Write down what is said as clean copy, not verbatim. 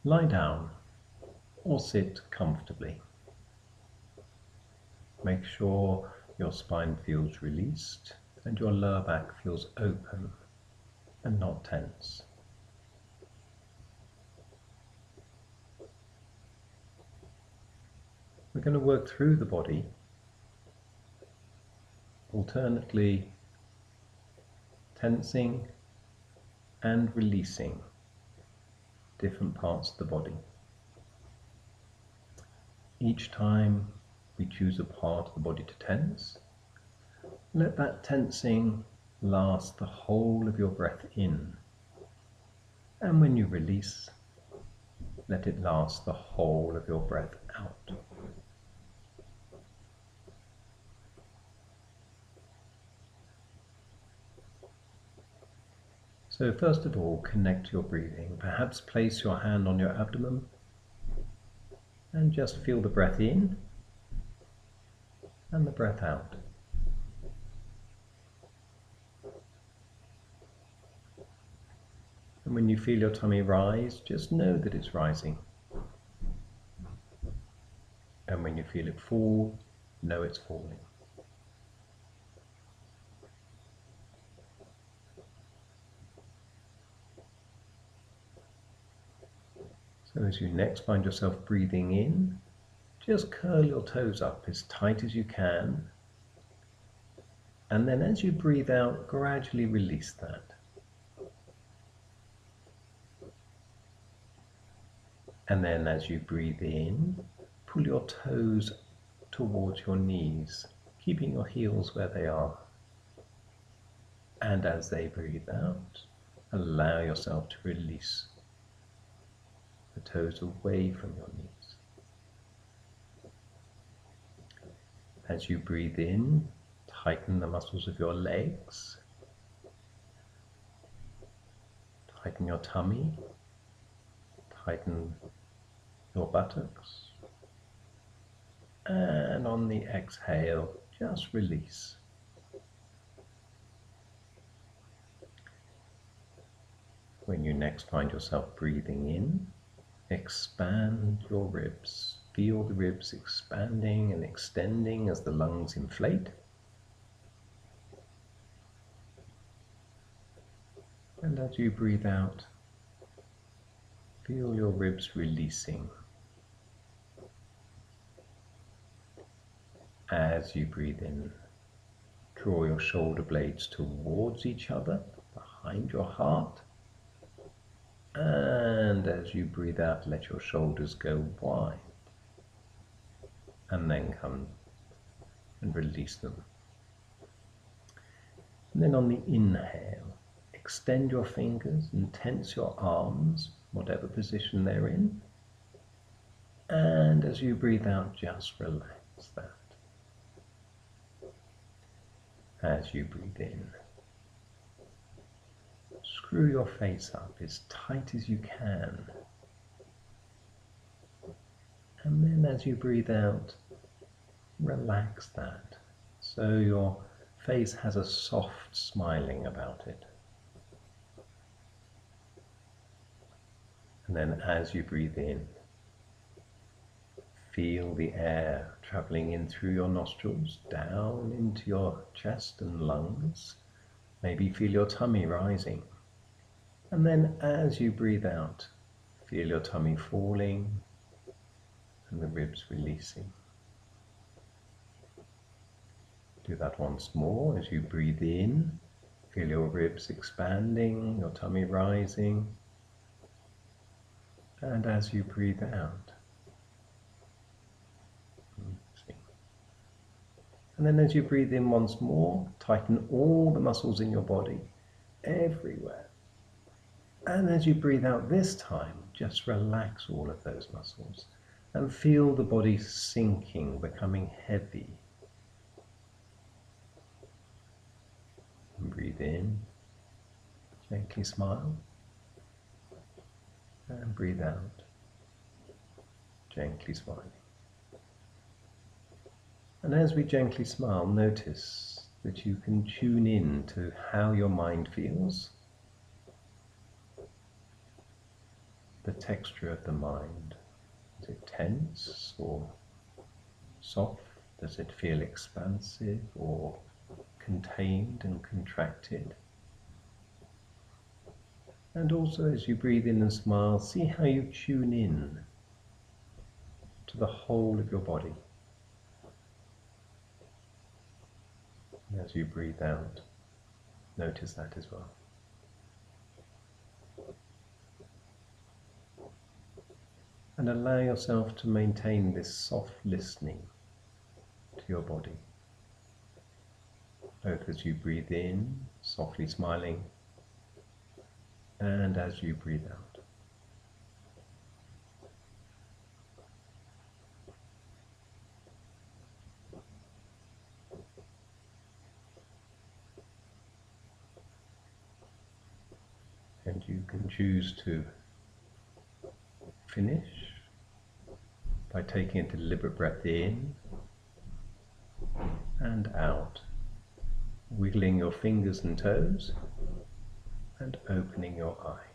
Lie down or sit comfortably. Make sure your spine feels released and your lower back feels open and not tense. We're going to work through the body, alternately tensing and releasing different parts of the body. Each time we choose a part of the body to tense, let that tensing last the whole of your breath in, and when you release, let it last the whole of your breath out. So first of all, connect your breathing. Perhaps place your hand on your abdomen and just feel the breath in and the breath out. And when you feel your tummy rise, just know that it's rising. And when you feel it fall, know it's falling. So as you next find yourself breathing in, just curl your toes up as tight as you can. And then as you breathe out, gradually release that. And then as you breathe in, pull your toes towards your knees, keeping your heels where they are. And as they breathe out, allow yourself to release the toes away from your knees. As you breathe in, tighten the muscles of your legs, tighten your tummy, tighten your buttocks, and on the exhale, just release. When you next find yourself breathing in, expand your ribs. Feel the ribs expanding and extending as the lungs inflate. And as you breathe out, feel your ribs releasing. As you breathe in, draw your shoulder blades towards each other, behind your heart. And as you breathe out, let your shoulders go wide. And then come and release them. And then on the inhale, extend your fingers and tense your arms, whatever position they're in. And as you breathe out, just relax that. As you breathe in, screw your face up as tight as you can. And then as you breathe out, relax that, so your face has a soft smiling about it. And then as you breathe in, feel the air traveling in through your nostrils, down into your chest and lungs. Maybe feel your tummy rising. And then as you breathe out, feel your tummy falling and the ribs releasing. Do that once more. As you breathe in, feel your ribs expanding, your tummy rising. And as you breathe out, and then as you breathe in once more, tighten all the muscles in your body, everywhere. And as you breathe out this time, just relax all of those muscles and feel the body sinking, becoming heavy. And breathe in, gently smile, and breathe out, gently smiling. And as we gently smile, notice that you can tune in to how your mind feels. the texture of the mind. Is it tense or soft? Does it feel expansive or contained and contracted? And also, as you breathe in and smile, see how you tune in to the whole of your body. And as you breathe out, notice that as well. And allow yourself to maintain this soft listening to your body, both as you breathe in, softly smiling, and as you breathe out. And you can choose to finish by taking a deliberate breath in and out, wiggling your fingers and toes and opening your eyes.